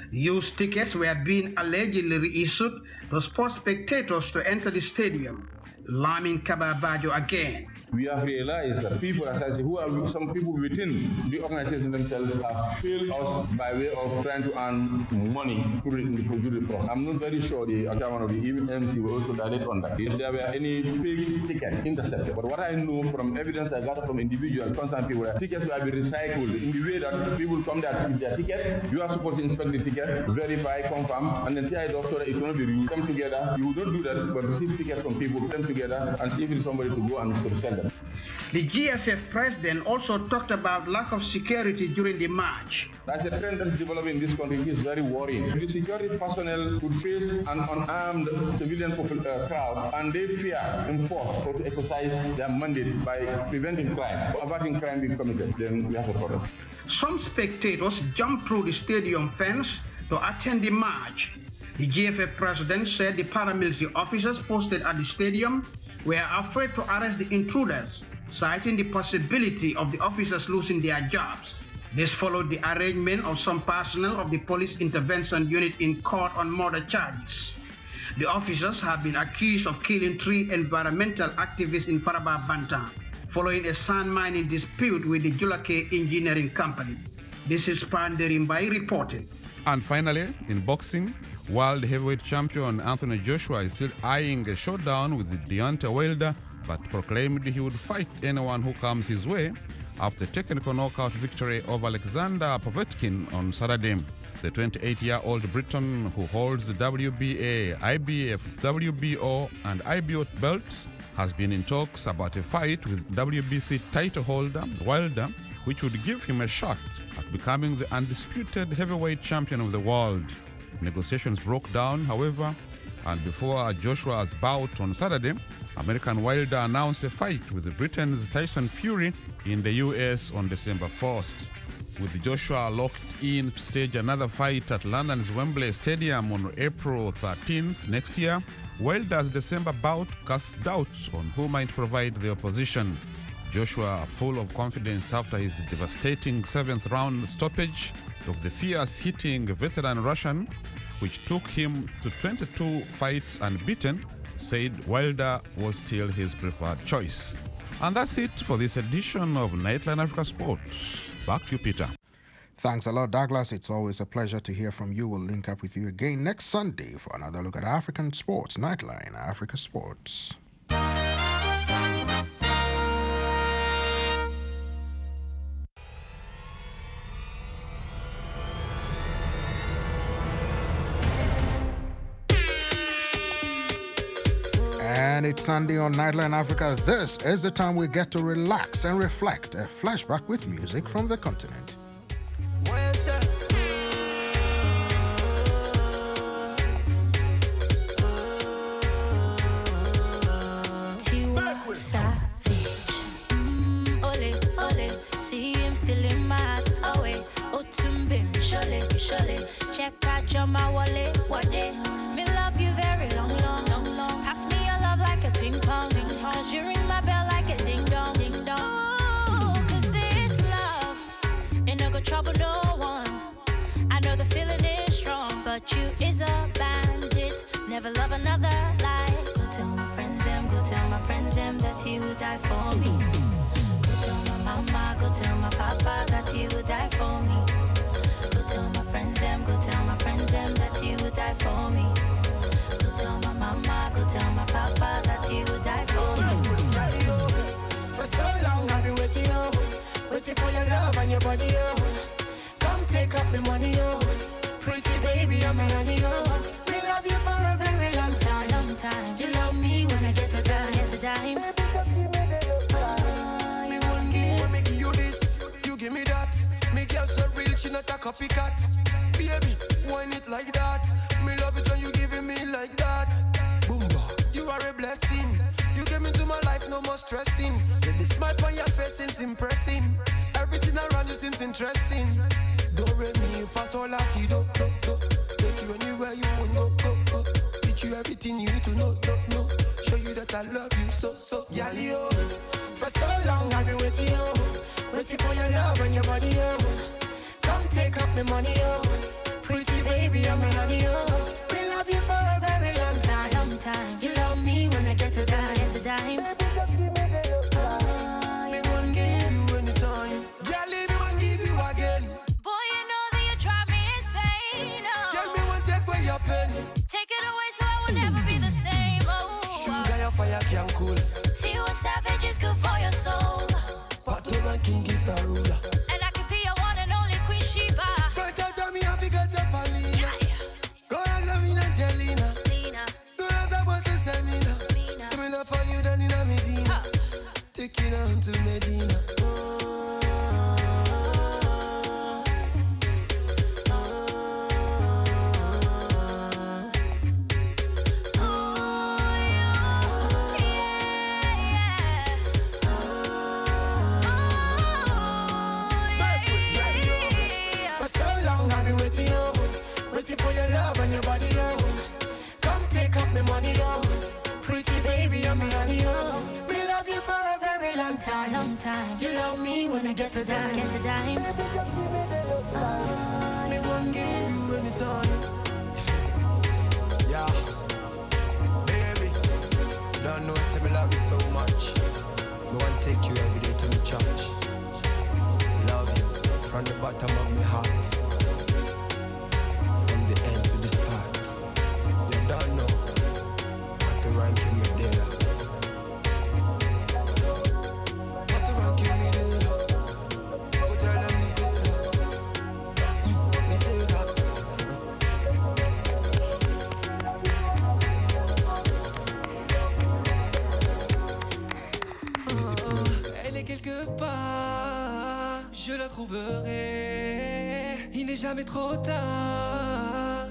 Used tickets were being allegedly reissued to sports spectators to enter the stadium. Lamin Kababajo again.
We have realized that people, as I say, who are some people within the organization themselves have failed us by way of trying to earn money through the, through the process. I'm not very sure the chairman of the M C will also direct on that. If there were any fake tickets intercepted, but what I know from evidence I got from individual concerned people, that tickets will be recycled in the way that people come there with their ticket. You are supposed to inspect the ticket, verify, confirm, and then tie it off so that it will not be reused. Come together. You will not do that, but receive tickets from people, come together, and see if it's somebody to go and sell them.
The G F F president also talked about lack of security during the march.
That's a trend that's developing in this country. It is very worrying. The security personnel would face an unarmed civilian uh, crowd, and they fear enforce or to exercise their mandate by preventing crime or averting crime being committed. Then we have a problem.
Some spectators jumped through the stadium fence to attend the march. The G F F president said the paramilitary officers posted at the stadium were afraid to arrest the intruders, citing the possibility of the officers losing their jobs. This followed the arraignment of some personnel of the police intervention unit in court on murder charges. The officers have been accused of killing three environmental activists in Faraba Bantan, following a sand mining dispute with the Julake Engineering Company. This is Panderimbai reporting.
And finally, in boxing, world heavyweight champion Anthony Joshua is still eyeing a showdown with Deontay Wilder, but proclaimed he would fight anyone who comes his way after a technical knockout victory over Alexander Povetkin on Saturday. The twenty-eight-year-old Briton, who holds the W B A, I B F, W B O, and I B O belts, has been in talks about a fight with W B C title holder Wilder, which would give him a shot at becoming the undisputed heavyweight champion of the world. Negotiations broke down, however, and before Joshua's bout on Saturday, American Wilder announced a fight with Britain's Tyson Fury in the U S on December first. With Joshua locked in to stage another fight at London's Wembley Stadium on April thirteenth next year, Wilder's December bout casts doubts on who might provide the opposition. Joshua, full of confidence after his devastating seventh-round stoppage of the fierce-hitting veteran Russian, which took him to twenty-two fights unbeaten, said Wilder was still his preferred choice. And that's it for this edition of Nightline Africa Sports. Back to you, Peter.
Thanks a lot, Douglas. It's always a pleasure to hear from you. We'll link up with you again next Sunday for another look at African sports. Nightline Africa Sports. And it's Sunday on Nightline Africa. This is the time we get to relax and reflect. A flashback with music from the continent.
Savage. Mm, ole, ole. See him still in my heart. Away. Otumbe. Shole, shole. Check out your my wallet. What day? Me love you very long, long, long, long. Pass me your love like a ping pong. Cause you ring my bell like a ding dong, ding dong. Oh, cause this love ain't no good trouble, no one. I know the feeling is strong, but you is a bandit. Never love another like. Go tell my friends them, go tell my friends them that he would die for me. Go tell my mama, go tell my papa that he would die for me. Go tell my friends them, go tell my friends them that he would die for me. Go tell my mama, go tell my papa that he would die for me. For so long I've been waiting, yo, waiting for your love and your body, yo. Come take up the money, yo. Pretty baby, I'm a honey, yo. We love you for a very long time, long time. You love me when I get a dime, get a dime. Oh, you won't give.
When me give you this, you give me that. Me girl so real, she not a copycat. Baby, whine it like that. Me love it when you giving me like that. Boomba, you are a blessing. You came into my life, no more stressing. Say the smile on your face seems impressing. Everything around you seems interesting. Don't rate me if I so lucky, do, do, do. Take you anywhere you want, go, go, go. Teach you everything you need to know, no, no. Show you that I love you so, so, yali, yo. For so long I've been waiting, yo. Waiting for your love and your body, yo. Come take up the money, yo. Pretty
baby, I'm a honey, oh. We love you for a very long time, long time. You love me when I get to dime, get to dime. Oh,
Me won't give you anytime. Girl, me won't give you again.
boy, you know that you drive me insane. Oh.
Girl, me won't take away your pen.
Take it away so I will never be the same. Oh,
Sugar, your fire can cool.
Tiwa Savage is good for your soul.
Pato ranking is a ruler.
And I could be your one and only Queen Sheba.
But I tell me I because of Palina. Go ask me Angelina.
Lina.
Go ask about the seminar.
Mina.
Me love for you than in a Medina. Taking on to Medina. For so long I've been waiting, yo. Waiting for your love and your body, yo. Come take up the money, yo. Pretty baby, I'm a honey, yo.
We love you for a very long time, long time.
You love me when I get to dime.
Get to dime. Oh,
Me won't give you anytime. Yeah, baby, don't know if me love you so much. Me want take you every day to the church. Love you from the bottom of my heart, from the end to the start. You don't know what the ranking me there. What the ranking me there. Go tell them me say that. Me say that.
Elle est quelque part, je la trouverai. Il n'est jamais trop tard.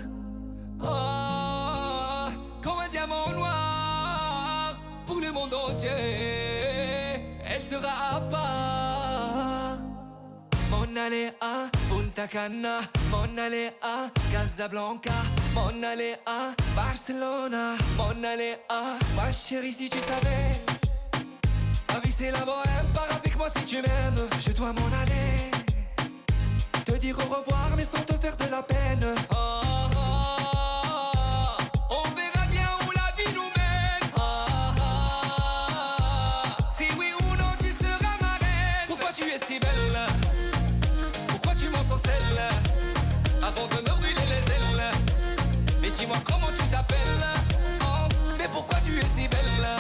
Oh, comme un diamant noir pour le monde entier. Elle sera à part. Mon aller à Punta Cana, mon aller à Casablanca, mon aller à Barcelona, mon aller à ma chérie si tu savais. La vie c'est la bohème, pars avec moi si tu m'aimes. Je dois m'en aller, te dire au revoir mais sans te faire de la peine. Oh, oh, oh. On verra bien où la vie nous mène. Oh, oh. Si oui ou non tu seras ma reine. Pourquoi tu es si belle? Pourquoi tu m'ensorcelles avant de me brûler les ailes? Mais dis-moi comment tu t'appelles? Oh, mais pourquoi tu es si belle?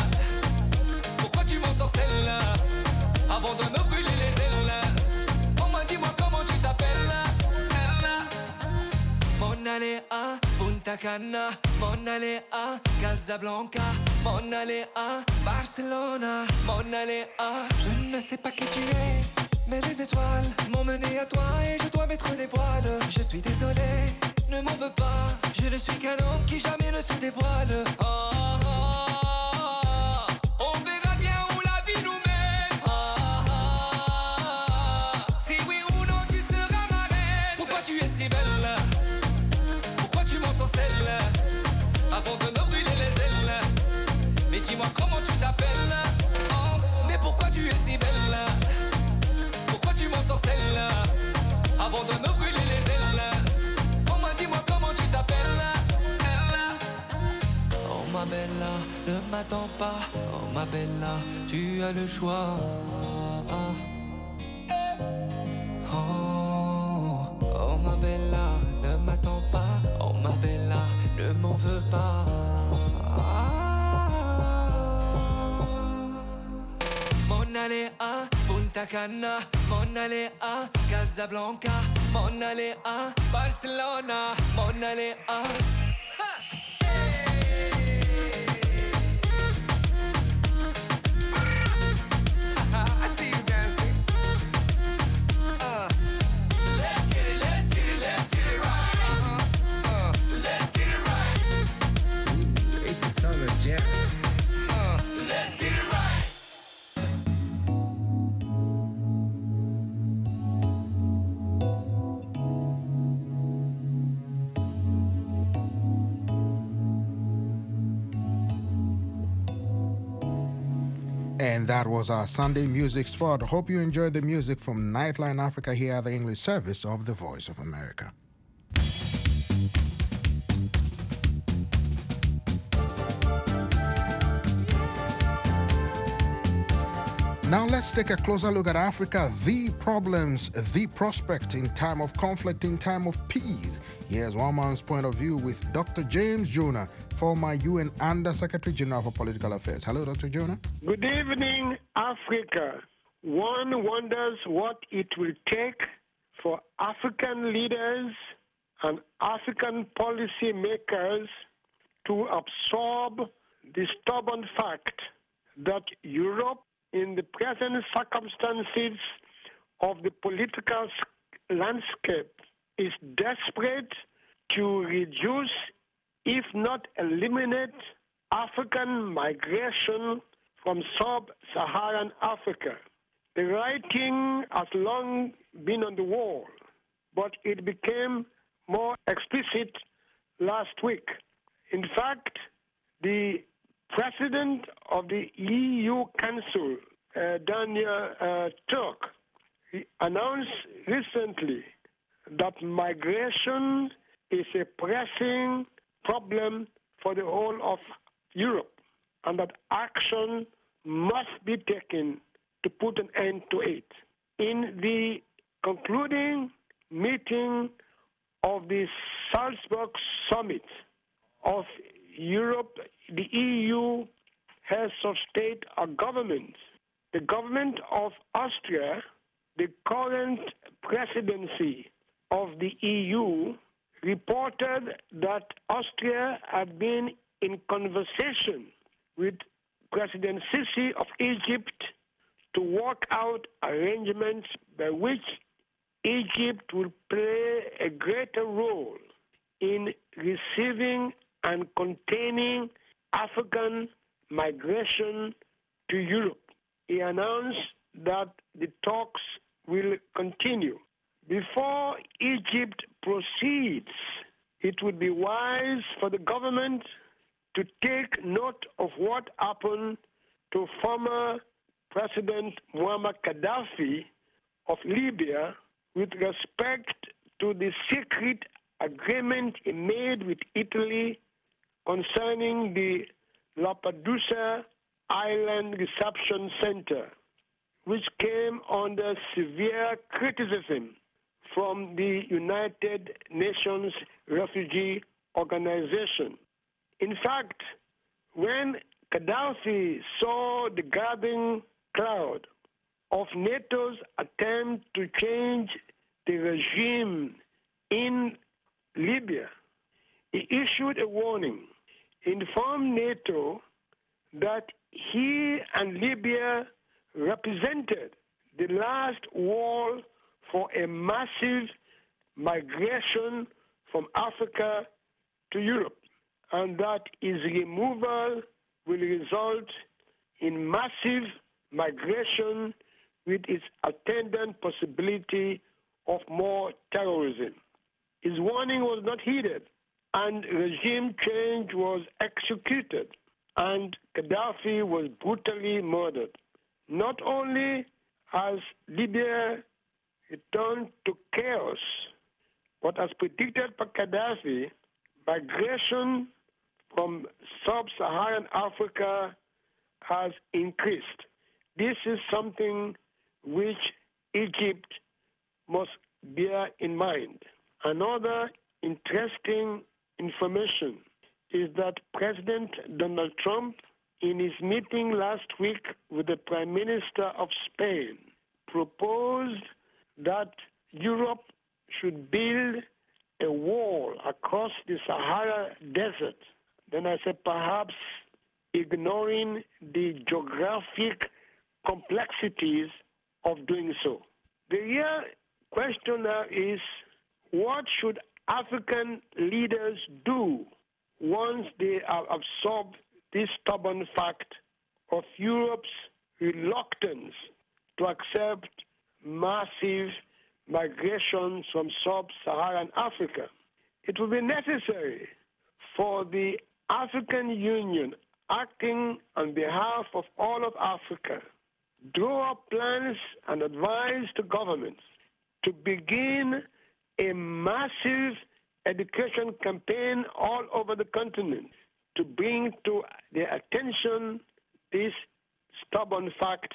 Tu m'ensorcelles avant de me brûler les ailes. Oh moi dis-moi comment tu t'appelles. Mon aller à Punta Cana, mon aller à Casablanca, mon aller à Barcelona, mon aller à... Je ne sais pas qui tu es, mais les étoiles m'ont mené à toi et je dois mettre des voiles. Je suis désolé, ne m'en veux pas, je ne suis qu'un homme qui jamais ne se dévoile. Oh, oh, oh. On verra bien où la vie nous mène. Oh, oh. Si oui ou non tu seras ma reine. Pourquoi tu es si belle? Pourquoi tu m'ensorcelles avant de me brûler les ailes? Mais dis-moi comment tu t'appelles? Oh, mais pourquoi tu es si belle? Pourquoi tu m'ensorcelles avant de me brûler les ailes? Oh moi dis-moi comment tu t'appelles? Oh ma bella, ne m'attends pas. Oh ma bella, tu as le choix. Oh, oh ma bella, ne m'attends pas. Oh ma bella, ne m'en veux pas. Mon aller à Punta Cana, mon aller à Casablanca, mon aller à Barcelona, mon aller à... I see you dancing. Uh. Let's get it, let's get it, let's get it right. Uh-huh. Uh. Let's get it right. It's a song of jam. Uh. Let's get it right.
And that was our Sunday music spot. Hope you enjoyed the music from Nightline Africa here at the English service of the Voice of America. Now let's take a closer look at Africa, the problems, the prospect in time of conflict, in time of peace. Here's one man's point of view with Doctor James Jonah, former U N Under Secretary General for Political Affairs. Hello, Doctor Jonah.
Good evening, Africa. One wonders what it will take for African leaders and African policy makers to absorb the stubborn fact that Europe, in the present circumstances of the political landscape, is desperate to reduce, if not eliminate, African migration from sub-Saharan Africa. The writing has long been on the wall, but it became more explicit last week. In fact, the President of the E U Council, uh, Daniel uh, Turk, he announced recently that migration is a pressing problem for the whole of Europe and that action must be taken to put an end to it. In the concluding meeting of the Salzburg Summit of Europe, the E U heads of state or government, the government of Austria, the current presidency of the E U, reported that Austria had been in conversation with President Sisi of Egypt to work out arrangements by which Egypt will play a greater role in receiving and containing African migration to Europe. He announced that the talks will continue. Before Egypt proceeds, it would be wise for the government to take note of what happened to former President Muammar Gaddafi of Libya with respect to the secret agreement he made with Italy concerning the Lampedusa Island Reception Center, which came under severe criticism from the United Nations Refugee Organization. In fact, when Gaddafi saw the gathering cloud of NATO's attempt to change the regime in Libya, he issued a warning, informed NATO that he and Libya represented the last wall for a massive migration from Africa to Europe, and that his removal will result in massive migration with its attendant possibility of more terrorism. His warning was not heeded, and regime change was executed, and Gaddafi was brutally murdered. Not only has Libya returned to chaos, but as predicted by Gaddafi, migration from sub-Saharan Africa has increased. This is something which Egypt must bear in mind. Another interesting information is that President Donald Trump, in his meeting last week with the Prime Minister of Spain, proposed that Europe should build a wall across the Sahara Desert. Then I said, perhaps ignoring the geographic complexities of doing so. The real question now is, what should African leaders do once they have absorbed this stubborn fact of Europe's reluctance to accept massive migration from sub-Saharan Africa? It will be necessary for the African Union, acting on behalf of all of Africa, draw up plans and advise the governments to begin a massive education campaign all over the continent to bring to their attention this stubborn fact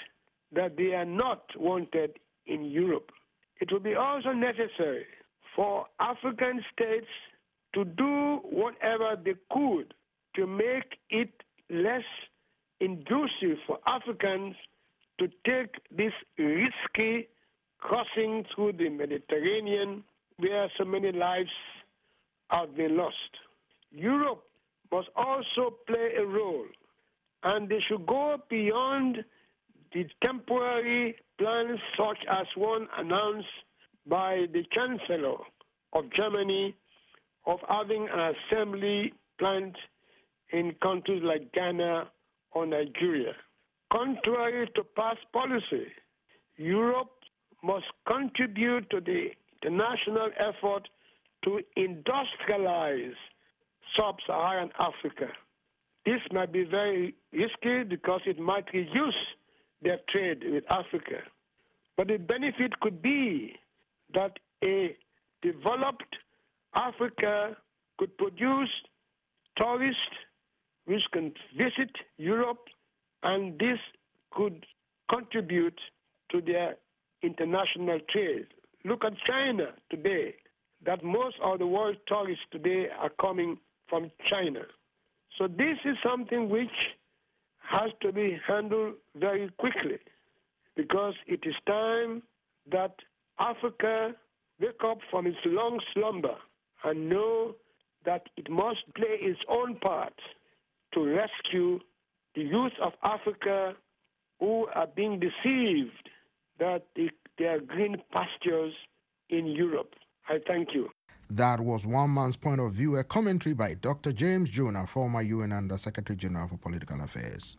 that they are not wanted in Europe. It will be also necessary for African states to do whatever they could to make it less inducive for Africans to take this risky crossing through the Mediterranean where so many lives have been lost. Europe must also play a role, and they should go beyond the temporary plans such as one announced by the Chancellor of Germany of having an assembly plant in countries like Ghana or Nigeria. Contrary to past policy, Europe must contribute to the international effort to industrialize sub-Saharan Africa. This might be very risky because it might reduce their trade with Africa. But the benefit could be that a developed Africa could produce tourists which can visit Europe, and this could contribute to their international trade. Look at China today, that most of the world tourists today are coming from China. So this is something which has to be handled very quickly, because it is time that Africa wake up from its long slumber and know that it must play its own part to rescue the youth of Africa who are being deceived that they are green pastures in Europe. I thank you.
That was one man's point of view, a commentary by Doctor James Jonah, former U N Under Secretary General for Political Affairs.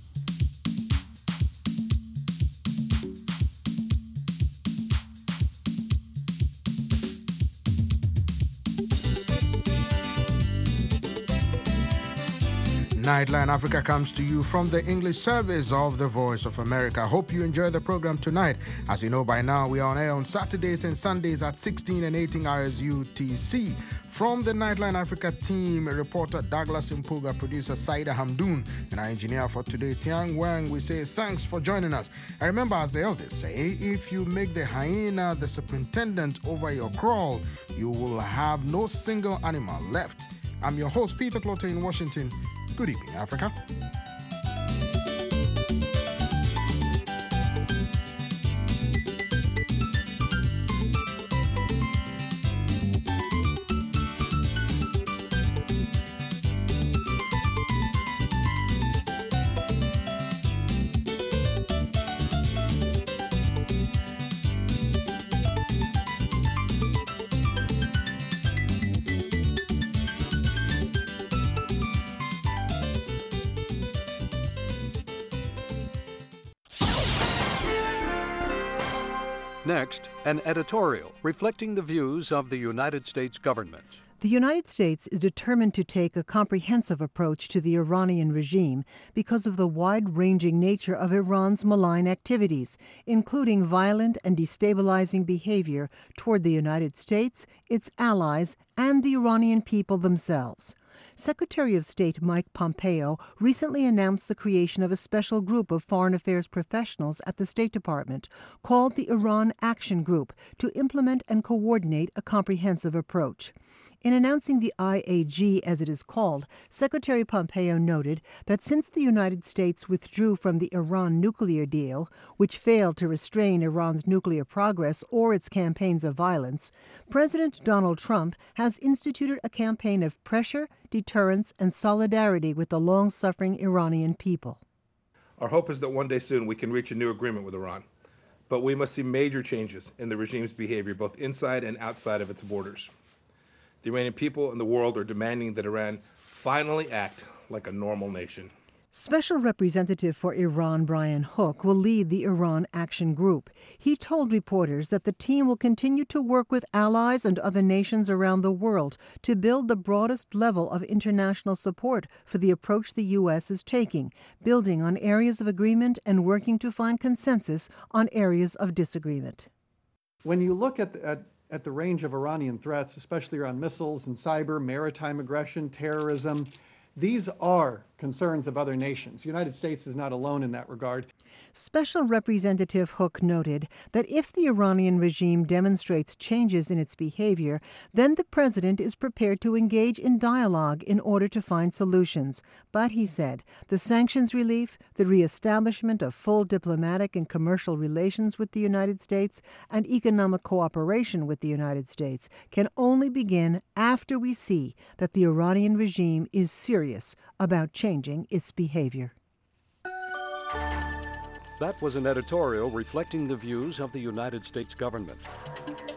Nightline Africa comes to you from the English service of the Voice of America. Hope you enjoy the program tonight. As you know by now, we are on air on Saturdays and Sundays at sixteen and eighteen hours U T C. From the Nightline Africa team, reporter Douglas Impuga, producer Saida Hamdoun, and our engineer for today, Tiang Wang, we say thanks for joining us. And remember, as the elders say, if you make the hyena the superintendent over your kraal, you will have no single animal left. I'm your host, Peter Clotter in Washington. Good evening, Africa.
Next, an editorial reflecting the views of the United States government.
The United States is determined to take a comprehensive approach to the Iranian regime because of the wide-ranging nature of Iran's malign activities, including violent and destabilizing behavior toward the United States, its allies, and the Iranian people themselves. Secretary of State Mike Pompeo recently announced the creation of a special group of foreign affairs professionals at the State Department called the Iran Action Group to implement and coordinate a comprehensive approach. In announcing the I A G, as it is called, Secretary Pompeo noted that since the United States withdrew from the Iran nuclear deal, which failed to restrain Iran's nuclear progress or its campaigns of violence, President Donald Trump has instituted a campaign of pressure, deterrence, and solidarity with the long-suffering Iranian people.
Our hope is that one day soon we can reach a new agreement with Iran, but we must see major changes in the regime's behavior both inside and outside of its borders. The Iranian people and the world are demanding that Iran finally act like a normal nation.
Special Representative for Iran Brian Hook will lead the Iran Action Group. He told reporters that the team will continue to work with allies and other nations around the world to build the broadest level of international support for the approach the U S is taking, building on areas of agreement and working to find consensus on areas of disagreement.
When you look at the, at at the range of Iranian threats, especially around missiles and cyber, maritime aggression, terrorism, these are concerns of other nations. The United States is not alone in that regard.
Special Representative Hook noted that if the Iranian regime demonstrates changes in its behavior, then the president is prepared to engage in dialogue in order to find solutions. But, he said, the sanctions relief, the reestablishment of full diplomatic and commercial relations with the United States, and economic cooperation with the United States can only begin after we see that the Iranian regime is serious about changing its behavior.
That was an editorial reflecting the views of the United States government.